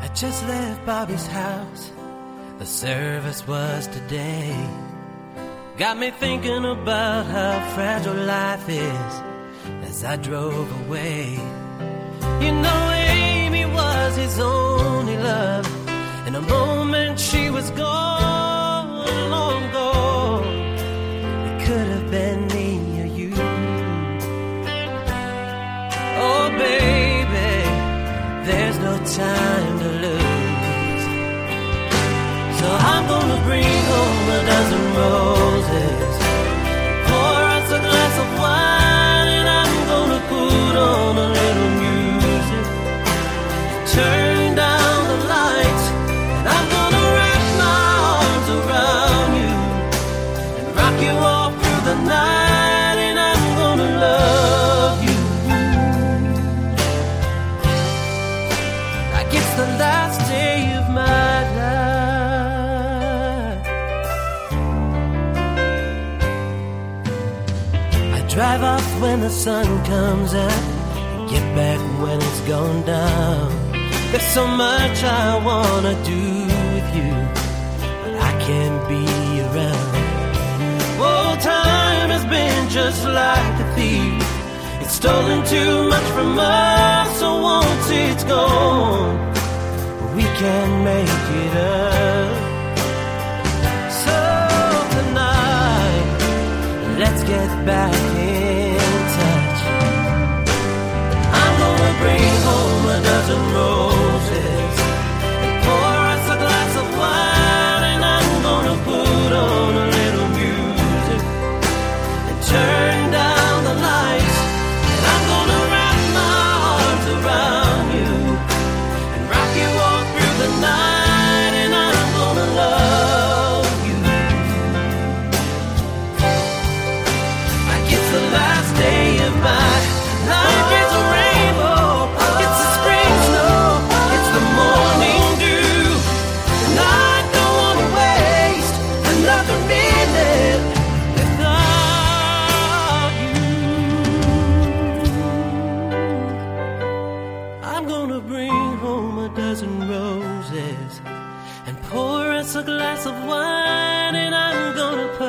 just left Bobby's house. The service was today. Got me thinking about how fragile life is as I drove away. You know, Amy was his only love. In a moment she was gone, long gone. It could have been me or you. Oh baby, there's no time to lose. So I'm gonna bring home a dozen roses, pour us a glass of wine, and I'm gonna put on a little music, turn down the lights, and I'm gonna wrap my arms around you and rock you all through the night, and I'm gonna love you like it's the last day of my life. I drive off when the sun comes out and get back when it's gone down. There's so much I wanna do with you, but I can't be around. Oh, time has been just like a thief. It's stolen too much from us, so once it's gone, we can make it up. So tonight, let's get back in touch. I'm gonna bring home a dozen roses and pour us a glass of wine, and I'm gonna put on a little music and turn down the lights, and I'm gonna wrap my arms around you and rock you all through the night, and I'm gonna love you like it's the last day of my life. Is a rainbow, it's the spring snow, it's the morning dew, and I don't wanna waste another minute without you. I'm gonna bring home a dozen roses and pour us a glass of wine, and I'm gonna put